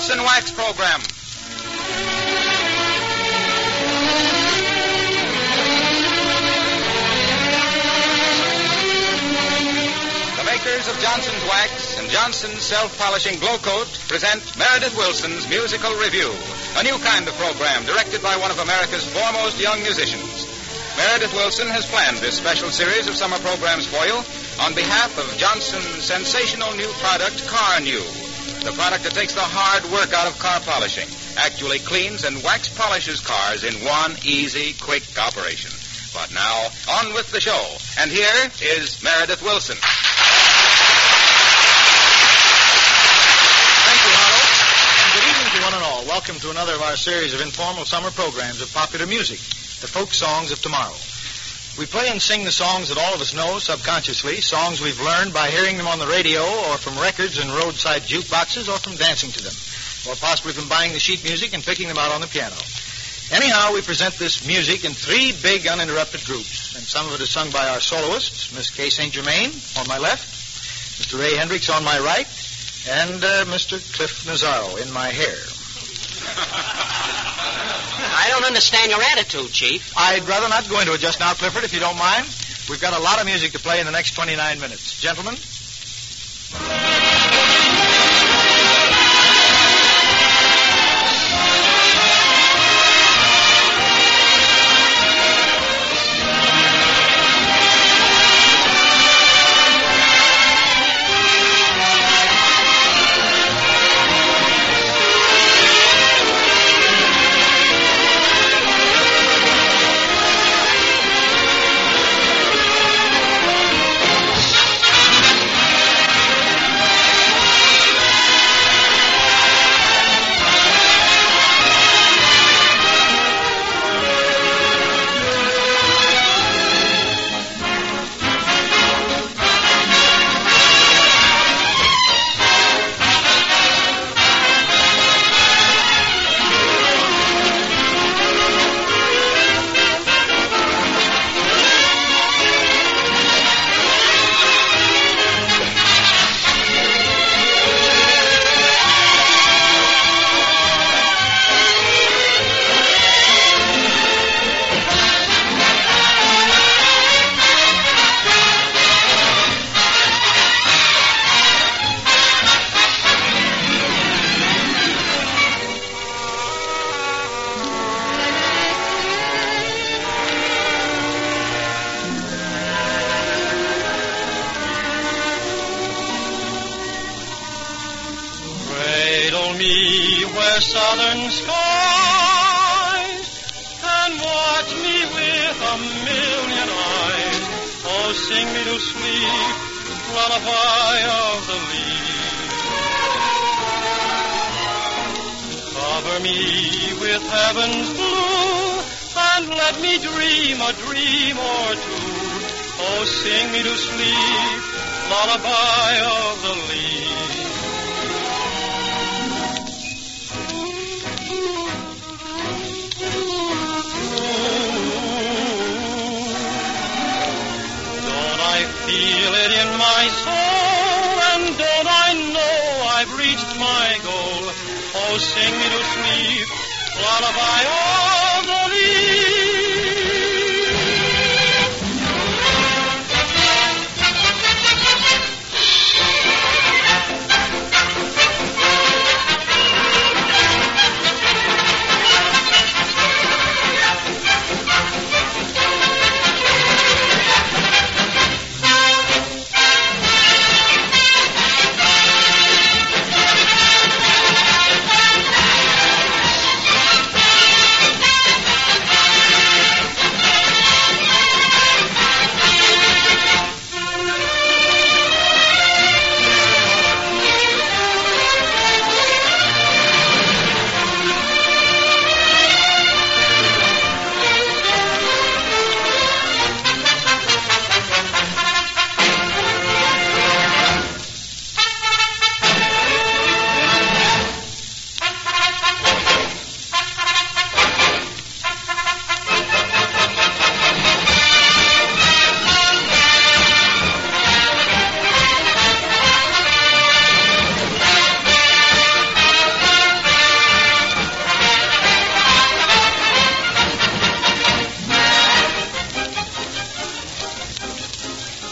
Wilson Wax Program. The makers of Johnson's Wax and Johnson's Self-Polishing Glow Coat present Meredith Wilson's Musical Review, a new kind of program directed by one of America's foremost young musicians. Meredith Wilson has planned this special series of summer programs for you on behalf of Johnson's sensational new product, Car New. The product that takes the hard work out of car polishing, actually cleans and wax polishes cars in one easy, quick operation. But now, on with the show. And here is Meredith Wilson. Thank you, Harlow. And good evening to one and all. Welcome to another of our series of informal summer programs of popular music, the folk songs of tomorrow. We play and sing the songs that all of us know subconsciously, songs we've learned by hearing them on the radio or from records and roadside jukeboxes or from dancing to them, or possibly from buying the sheet music and picking them out on the piano. Anyhow, we present this music in three big uninterrupted groups, and some of it is sung by our soloists, Miss Kay St. Germain on my left, Mr. Ray Hendricks on my right, and Mr. Cliff Nazaro in my hair. I don't understand your attitude, Chief. I'd rather not go into it just now, Clifford, if you don't mind. We've got a lot of music to play in the next 29 minutes. Gentlemen? Southern skies and watch me with a million eyes. Oh, sing me to sleep, lullaby of the leaves. Cover me with heaven's blue and let me dream a dream or two. Oh, sing me to sleep, lullaby of the leaves. Feel it in my soul, and don't I know I've reached my goal? Oh, sing me to sleep, lullaby of the leaves.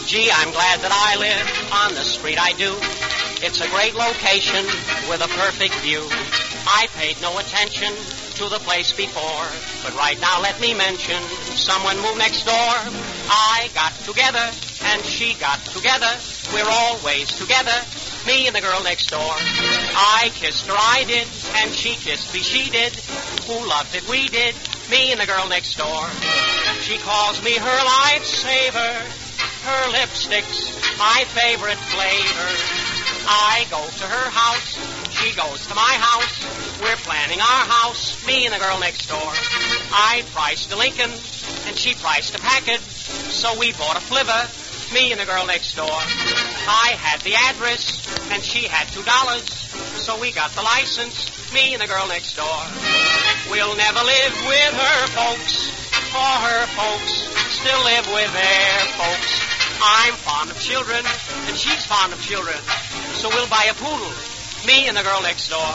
Gee, I'm glad that I live on the street I do. It's a great location with a perfect view. I paid no attention to the place before, but right now let me mention someone moved next door. I got together and she got together. We're always together, me and the girl next door. I kissed her, I did, and she kissed me, she did. Who loved it, we did, me and the girl next door. She calls me her lifesaver, her lipstick's my favorite flavor. I go to her house, she goes to my house. We're planning our house, me and the girl next door. I priced a Lincoln, and she priced a Packard, so we bought a flivver, me and the girl next door. I had the address, and she had $2, so we got the license, me and the girl next door. We'll never live with her folks, for her folks still live with their folks. I'm fond of children, and she's fond of children, so we'll buy a poodle, me and the girl next door.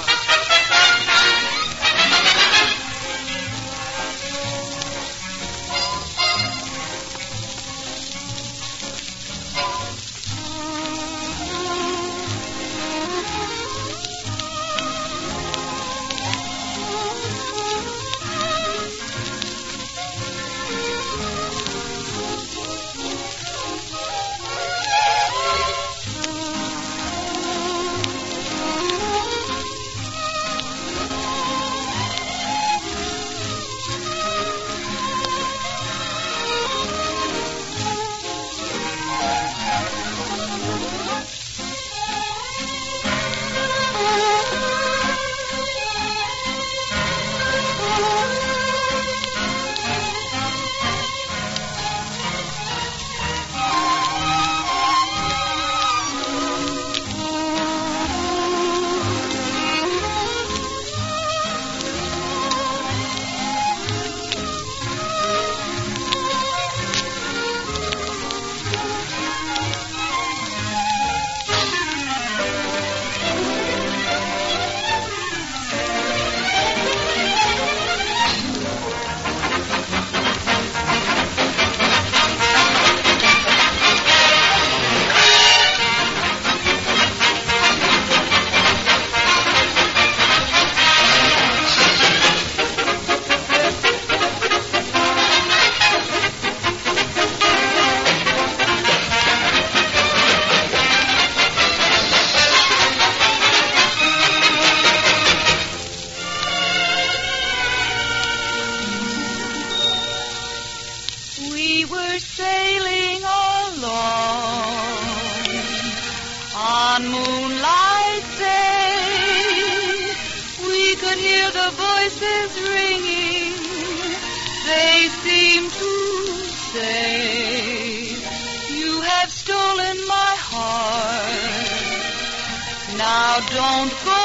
Don't go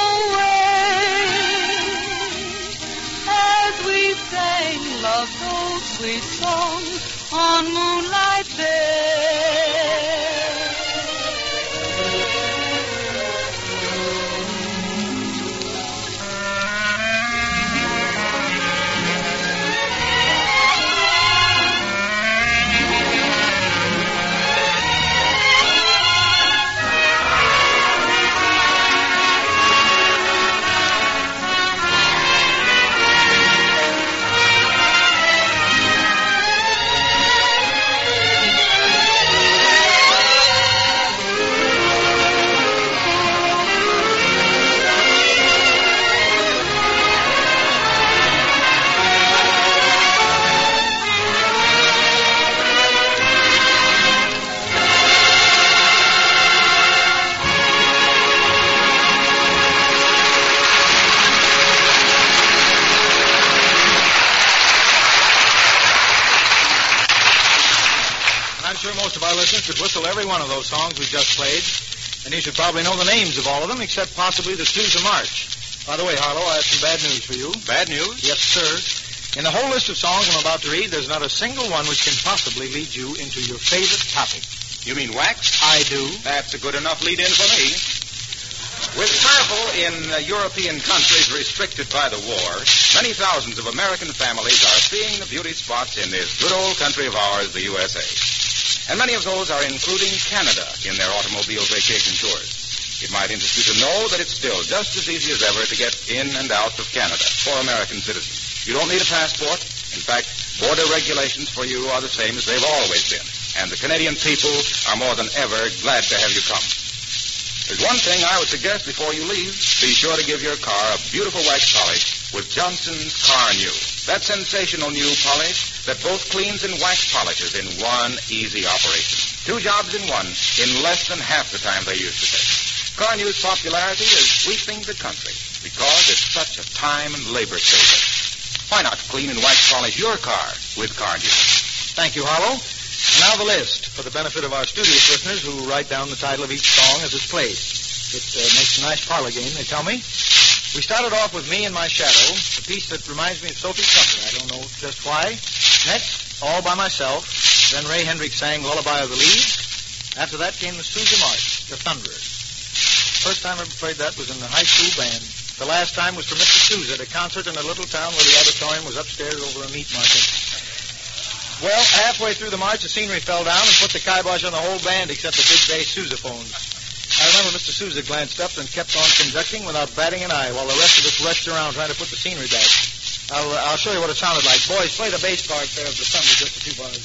away as we sang love's old sweet song on Moonlight Bay. Most of our listeners could whistle every one of those songs we just played, and you should probably know the names of all of them, except possibly the tunes of march. By the way, Harlow, I have some bad news for you. Bad news? Yes, sir. In the whole list of songs I'm about to read, there's not a single one which can possibly lead you into your favorite topic. You mean wax? I do. That's a good enough lead-in for me. With travel in European countries restricted by the war, many thousands of American families are seeing the beauty spots in this good old country of ours, the USA. And many of those are including Canada in their automobile vacation tours. It might interest you to know that it's still just as easy as ever to get in and out of Canada for American citizens. You don't need a passport. In fact, border regulations for you are the same as they've always been. And the Canadian people are more than ever glad to have you come. There's one thing I would suggest before you leave. Be sure to give your car a beautiful wax polish with Johnson's Car New. That sensational new polish that both cleans and wax polishes in one easy operation. 2 jobs in one in less than half the time they used to take. Car New's popularity is sweeping the country because it's such a time and labor saver. Why not clean and wax polish your car with Car New? Thank you, Harlow. And now the list, for the benefit of our studious listeners who write down the title of each song as it's played. It makes a nice parlor game, they tell me. We started off with Me and My Shadow, a piece that reminds me of Sophie Tucker. I don't know just why. Next, All by Myself. Then Ray Hendricks sang Lullaby of the Leaves. After that came the Sousa March, The Thunderers. First time I ever played that was in the high school band. The last time was for Mr. Sousa at a concert in a little town where the auditorium was upstairs over a meat market. Well, halfway through the march, the scenery fell down and put the kibosh on the whole band except the big bass sousaphones. I remember Mr. Sousa glanced up and kept on conducting without batting an eye while the rest of us rushed around trying to put the scenery back. I'll show you what it sounded like. Boys, play the bass part there of the Thunder, just a few bars.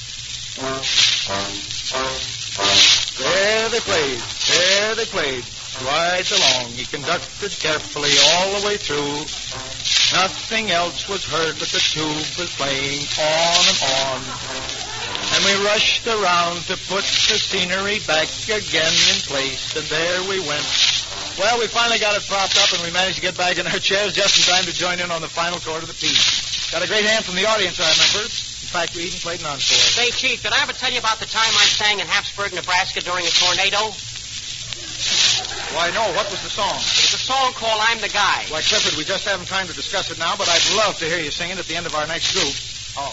There they played. There they played. Right along. He conducted carefully all the way through. Nothing else was heard but the tube was playing on and on. And we rushed around to put the scenery back again in place, and there we went. Well, we finally got it propped up, and we managed to get back in our chairs just in time to join in on the final chord of the piece. Got a great hand from the audience, I remember. In fact, we even played an encore. Say, Chief, did I ever tell you about the time I sang in Habsburg, Nebraska during a tornado? Why, no. What was the song? It was a song called I'm the Guy. Why, Clifford, we just haven't time to discuss it now, but I'd love to hear you sing it at the end of our next group. Oh.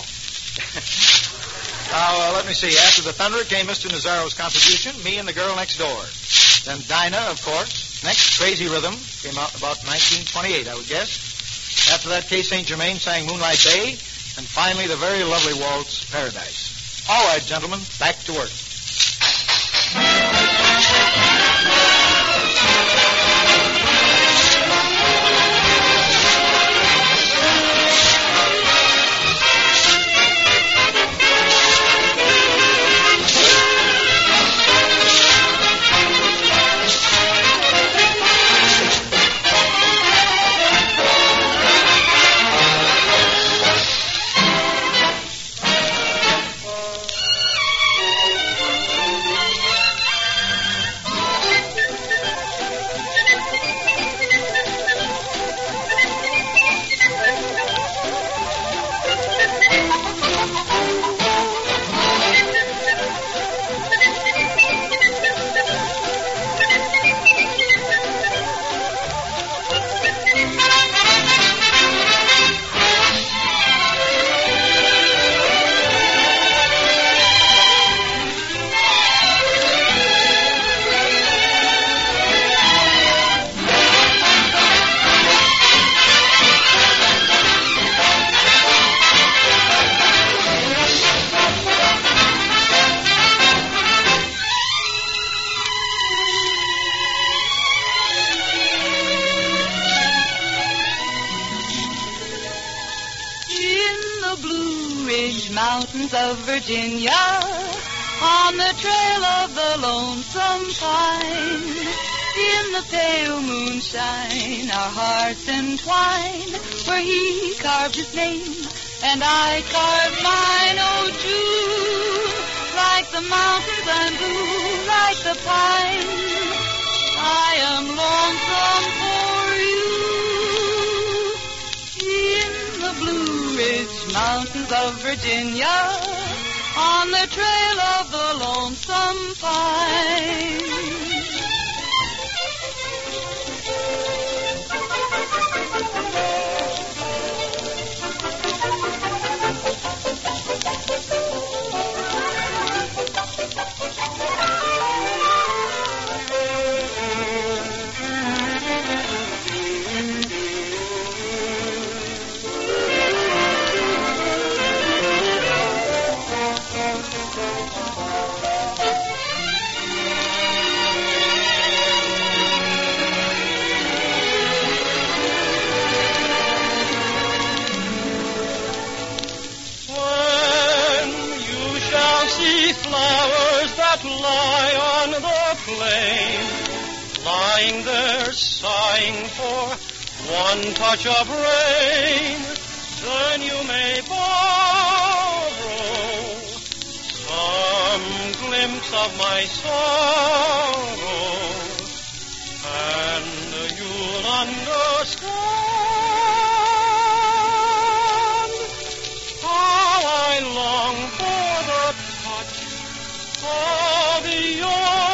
Now, let me see. After the Thunder came Mr. Nazzaro's contribution, Me and the Girl Next Door. Then Dinah, of course. Next, Crazy Rhythm. Came out about 1928, I would guess. After that, Kay St. Germain sang Moonlight Bay. And finally, the very lovely waltz, Paradise. All right, gentlemen, back to work. Mountains of Virginia, on the trail of the lonesome pine, in the pale moonshine, our hearts entwine, where he carved his name, and I carved mine, oh June, like the mountains I'm blue, like the pine, I am lonesome for you, in the Blue Ridge Mountains of Virginia, on the trail of the lonesome pine. see flowers that lie on the plain, lying there sighing for one touch of rain, then you may borrow some glimpse of my sorrow, and you'll understand how I long for the touch of your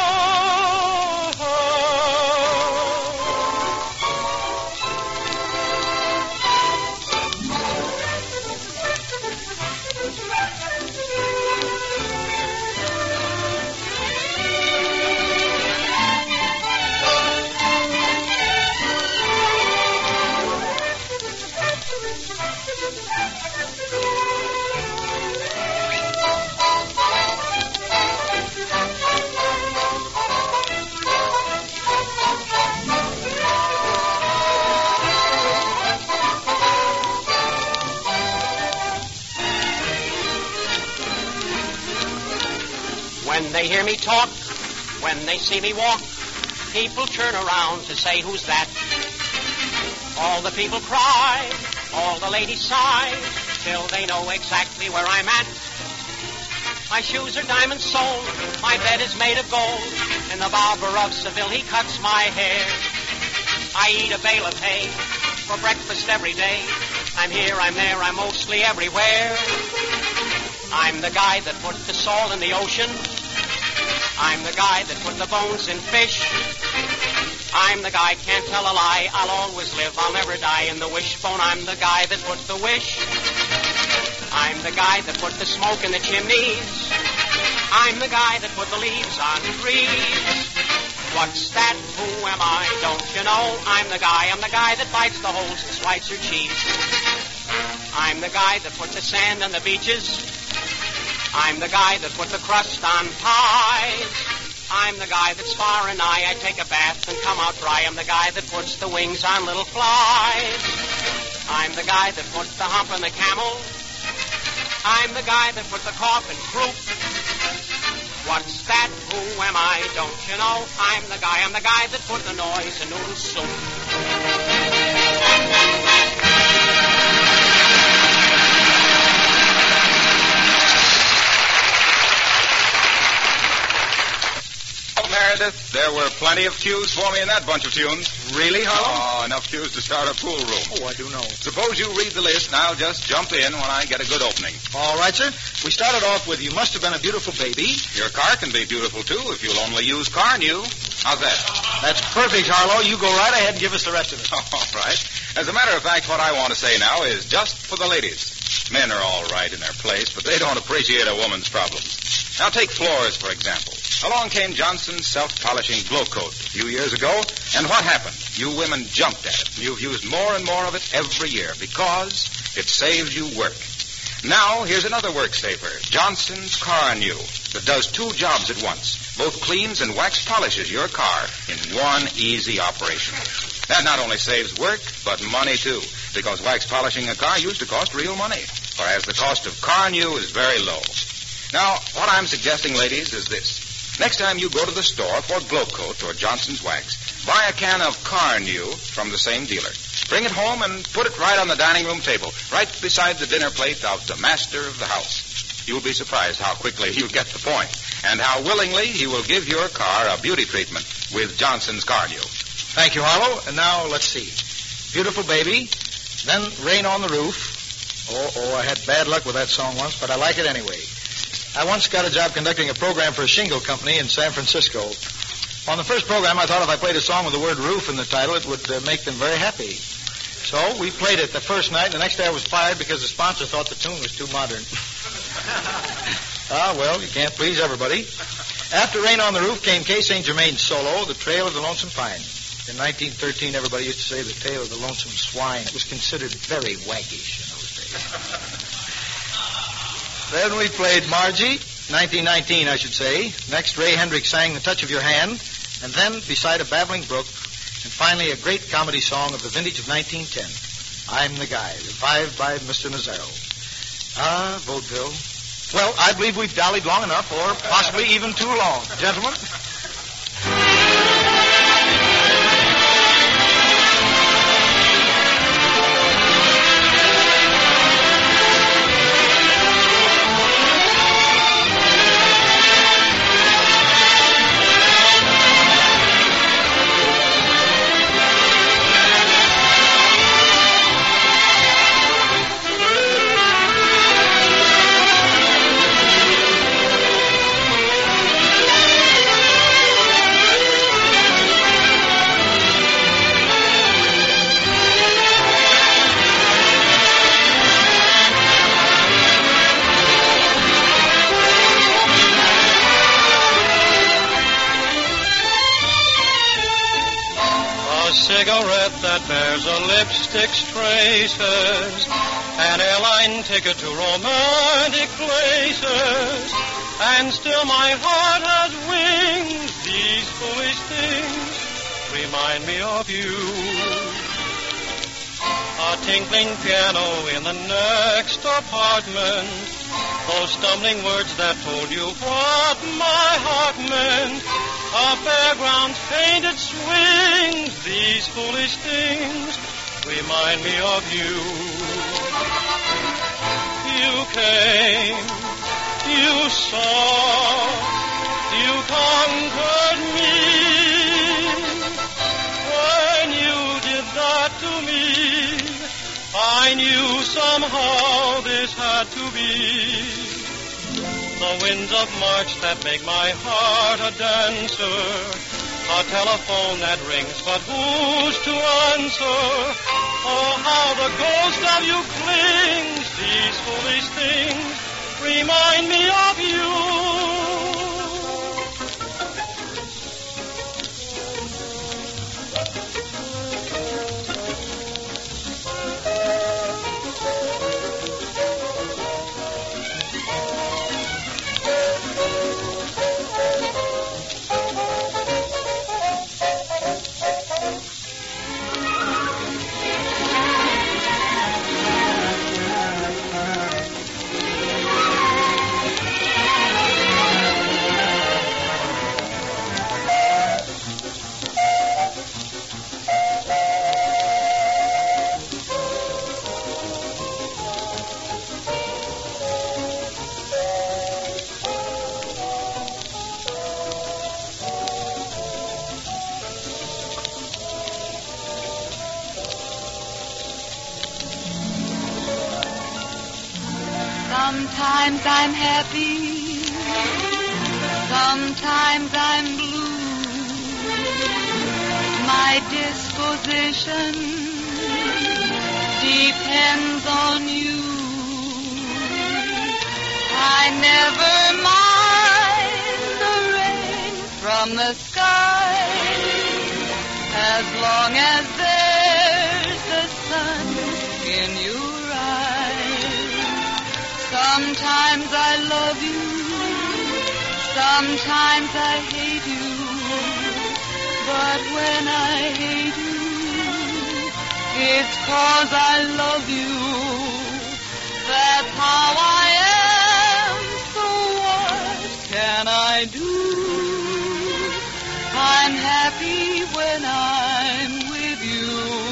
When they hear me talk, when they see me walk, people turn around to say, who's that? All the people cry, all the ladies sigh, till they know exactly where I'm at. My shoes are diamond soled, my bed is made of gold, and the barber of Seville, he cuts my hair. I eat a bale of hay for breakfast every day. I'm here, I'm there, I'm mostly everywhere. I'm the guy that put the salt in the ocean. I'm the guy that put the bones in fish. I'm the guy, can't tell a lie. I'll always live, I'll never die in the wishbone. I'm the guy that put the wish. I'm the guy that put the smoke in the chimneys. I'm the guy that put the leaves on trees. What's that? Who am I? Don't you know? I'm the guy that bites the holes in Schweitzer cheese. I'm the guy that put the sand on the beaches. I'm the guy that put the crust on pies. I'm the guy that's far and nigh. I take a bath and come out dry. I'm the guy that puts the wings on little flies. I'm the guy that put the hump on the camel. I'm the guy that put the cough in croup. What's that? Who am I? Don't you know? I'm the guy that put the noise in noodle soup. Meredith, there were plenty of cues for me in that bunch of tunes. Really, Harlow? Oh, enough cues to start a pool room. Oh, I do know. Suppose you read the list, and I'll just jump in when I get a good opening. All right, sir. We started off with You Must Have Been a Beautiful Baby. Your car can be beautiful, too, if you'll only use Carnew. How's that? That's perfect, Harlow. You go right ahead and give us the rest of it. All right. As a matter of fact, what I want to say now is just for the ladies. Men are all right in their place, but they don't appreciate a woman's problems. Now, take floors, for example. Along came Johnson's self-polishing glow coat a few years ago, and what happened? You women jumped at it. You've used more and more of it every year because it saves you work. Now, here's another work saver, Johnson's Carnew, that does two jobs at once. Both cleans and wax polishes your car in one easy operation. That not only saves work, but money, too, because wax polishing a car used to cost real money, whereas the cost of Carnew is very low. Now, what I'm suggesting, ladies, is this. Next time you go to the store for Glow Coat or Johnson's Wax, buy a can of Carnew from the same dealer. Bring it home and put it right on the dining room table, right beside the dinner plate of the master of the house. You'll be surprised how quickly he'll get the point, and how willingly he will give your car a beauty treatment with Johnson's Carnew. Thank you, Harlow. And now, let's see. Beautiful Baby, then Rain on the Roof. Oh, I had bad luck with that song once, but I like it anyway. I once got a job conducting a program for a shingle company in San Francisco. On the first program, I thought if I played a song with the word roof in the title, it would make them very happy. So we played it the first night, and the next day I was fired because the sponsor thought the tune was too modern. Well, you can't please everybody. After Rain on the Roof came Kay St. Germain's solo, The Trail of the Lonesome Pine. In 1913, everybody used to say The Tale of the Lonesome Swine. It was considered very waggish in those days. Then we played Margie, 1919, I should say. Next, Ray Hendricks sang The Touch of Your Hand. And then, Beside a Babbling Brook. And finally, a great comedy song of the vintage of 1910, I'm the Guy, revived by Mr. Nazaro. Vaudeville, Well, I believe we've dallied long enough, or possibly even too long. Gentlemen? Cigarette that bears a lipstick's traces, an airline ticket to romantic places, and still my heart has wings. These foolish things remind me of you. A tinkling piano in the next apartment, those stumbling words that told you what my heart meant. A fairground's painted swings, these foolish things remind me of you. You came, you saw, you conquered me. When you did that to me, I knew somehow this had to be. The winds of March that make my heart a dancer, a telephone that rings, but who's to answer? Oh, how the ghost of you clings. These foolish things remind me of you. Sometimes I'm happy, sometimes I'm blue. My disposition depends on you. I never mind the rain from the sky as long as there's the sun in your eyes. Sometimes I love you, sometimes I hate you, but when I hate you, it's 'cause I love you. That's how I am, so what can I do? I'm happy when I'm with you.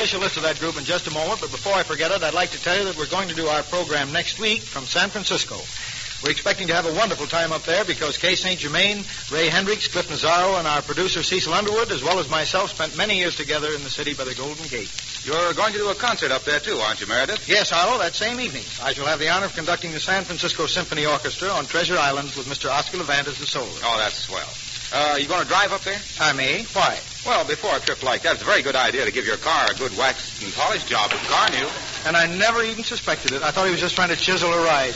special list of that group in just a moment, but before I forget it, I'd like to tell you that we're going to do our program next week from San Francisco. We're expecting to have a wonderful time up there because Kay St. Germain, Ray Hendricks, Cliff Nazaro, and our producer Cecil Underwood, as well as myself, spent many years together in the city by the Golden Gate. You're going to do a concert up there, too, aren't you, Meredith? Yes, Harlow, that same evening. I shall have the honor of conducting the San Francisco Symphony Orchestra on Treasure Island with Mr. Oscar Levant as the soloist. Oh, that's swell. You going to drive up there? I may. Why? Well, before a trip like that, it's a very good idea to give your car a good wax and polish job at Carnew. And I never even suspected it. I thought he was just trying to chisel a ride.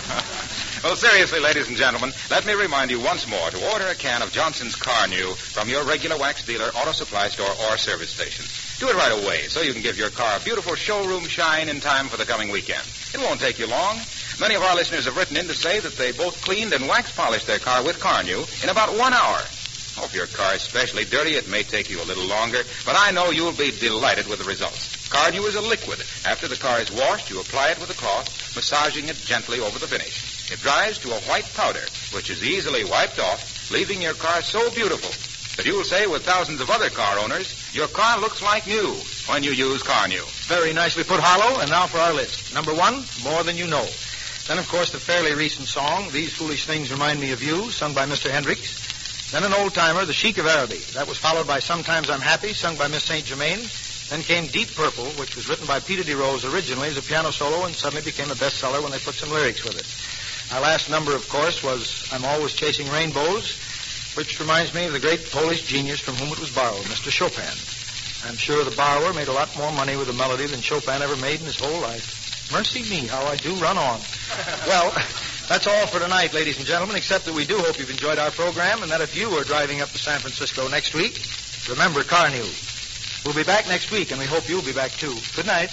Well, seriously, ladies and gentlemen, let me remind you once more to order a can of Johnson's Carnew from your regular wax dealer, auto supply store, or service station. Do it right away so you can give your car a beautiful showroom shine in time for the coming weekend. It won't take you long. Many of our listeners have written in to say that they both cleaned and wax polished their car with Carnew in about 1 hour. Oh, if your car is especially dirty, it may take you a little longer, but I know you'll be delighted with the results. Carnew is a liquid. After the car is washed, you apply it with a cloth, massaging it gently over the finish. It dries to a white powder, which is easily wiped off, leaving your car so beautiful that you'll say with thousands of other car owners, your car looks like new when you use Carnew. Very nicely put, Harlow. And now for our list. Number 1, More Than You Know. Then, of course, the fairly recent song, These Foolish Things Remind Me of You, sung by Mr. Hendricks. Then an old-timer, The Sheik of Araby. That was followed by Sometimes I'm Happy, sung by Miss St. Germain. Then came Deep Purple, which was written by Peter DeRose originally as a piano solo and suddenly became a bestseller when they put some lyrics with it. Our last number, of course, was I'm Always Chasing Rainbows, which reminds me of the great Polish genius from whom it was borrowed, Mr. Chopin. I'm sure the borrower made a lot more money with the melody than Chopin ever made in his whole life. Mercy me, how I do run on. Well, that's all for tonight, ladies and gentlemen, except that we do hope you've enjoyed our program and that if you are driving up to San Francisco next week, remember Carnew. We'll be back next week, and we hope you'll be back, too. Good night.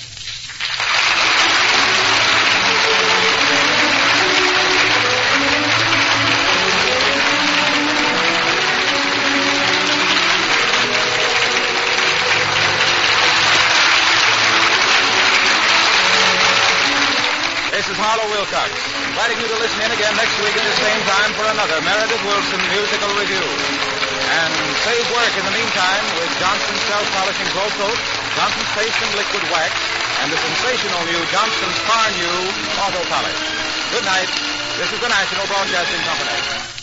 This is Harlow Wilcox, inviting you to listen in again next week at the same time for another Meredith Wilson musical review. And save work in the meantime with Johnson's Self-Polishing Glow Coat, Johnson's Paste and Liquid Wax, and the sensational new Johnson's Carnew Auto Polish. Good night. This is the National Broadcasting Company.